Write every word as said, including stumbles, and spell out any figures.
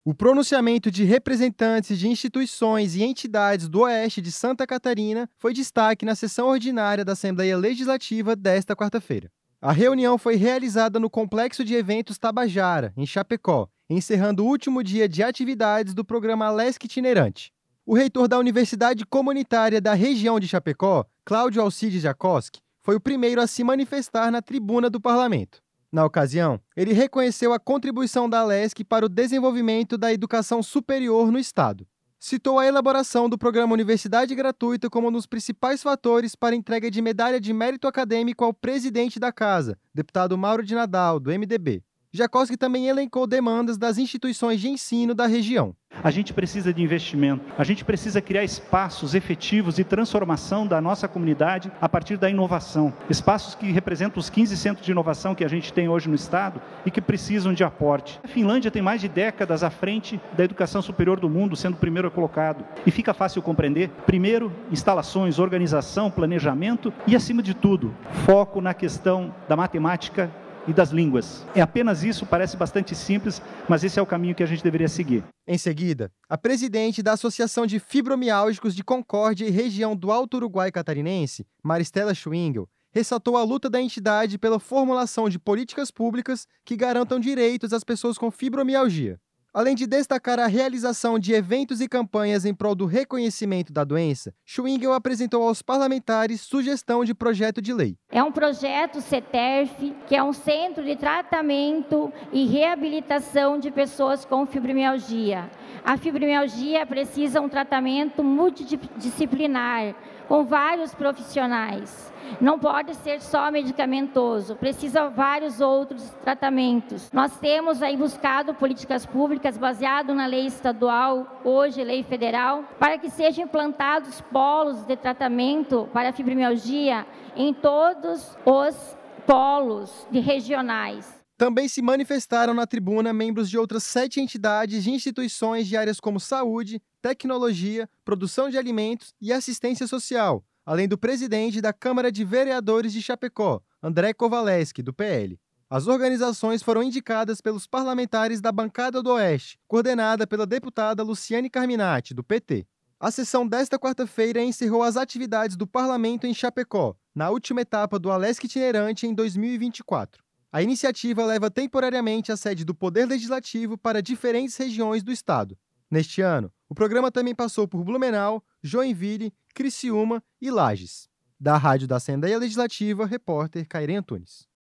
O pronunciamento de representantes de instituições e entidades do Oeste de Santa Catarina foi destaque na sessão ordinária da Assembleia Legislativa desta quarta-feira. A reunião foi realizada no Complexo de Eventos Tabajara, em Chapecó, encerrando o último dia de atividades do programa Alesc Itinerante. O reitor da Universidade Comunitária da região de Chapecó, Cláudio Alcides Jacoski, foi o primeiro a se manifestar na tribuna do parlamento. Na ocasião, ele reconheceu a contribuição da Alesc para o desenvolvimento da educação superior no Estado. Citou a elaboração do programa Universidade Gratuita como um dos principais fatores para a entrega de medalha de mérito acadêmico ao presidente da Casa, deputado Mauro de Nadal, do M D B. Jacoski também elencou demandas das instituições de ensino da região. A gente precisa de investimento, a gente precisa criar espaços efetivos de transformação da nossa comunidade a partir da inovação. Espaços que representam os quinze centros de inovação que a gente tem hoje no Estado e que precisam de aporte. A Finlândia tem mais de décadas à frente da educação superior do mundo, sendo o primeiro colocado. E fica fácil compreender, primeiro, instalações, organização, planejamento e, acima de tudo, foco na questão da matemática e das línguas. É apenas isso, parece bastante simples, mas esse é o caminho que a gente deveria seguir. Em seguida, a presidente da Associação de Fibromialgicos de Concórdia e Região do Alto Uruguai Catarinense, Maristela Schwingel, ressaltou a luta da entidade pela formulação de políticas públicas que garantam direitos às pessoas com fibromialgia. Além de destacar a realização de eventos e campanhas em prol do reconhecimento da doença, Schwingel apresentou aos parlamentares sugestão de projeto de lei. É um projeto CETERF, que é um centro de tratamento e reabilitação de pessoas com fibromialgia. A fibromialgia precisa de um tratamento multidisciplinar, com vários profissionais. Não pode ser só medicamentoso, precisa vários outros tratamentos. Nós temos aí buscado políticas públicas baseadas na lei estadual, hoje lei federal, para que sejam implantados polos de tratamento para a fibromialgia em todos os polos de regionais. Também se manifestaram na tribuna membros de outras sete entidades e instituições de áreas como saúde, tecnologia, produção de alimentos e assistência social, além do presidente da Câmara de Vereadores de Chapecó, André Kovaleski, do P L. As organizações foram indicadas pelos parlamentares da Bancada do Oeste, coordenada pela deputada Luciane Carminati, do P T. A sessão desta quarta-feira encerrou as atividades do parlamento em Chapecó, na última etapa do Alesc Itinerante em dois mil e vinte e quatro. A iniciativa leva temporariamente a sede do Poder Legislativo para diferentes regiões do Estado. Neste ano, o programa também passou por Blumenau, Joinville, Criciúma e Lages. Da Rádio da Assembleia Legislativa, repórter Cairê Antunes.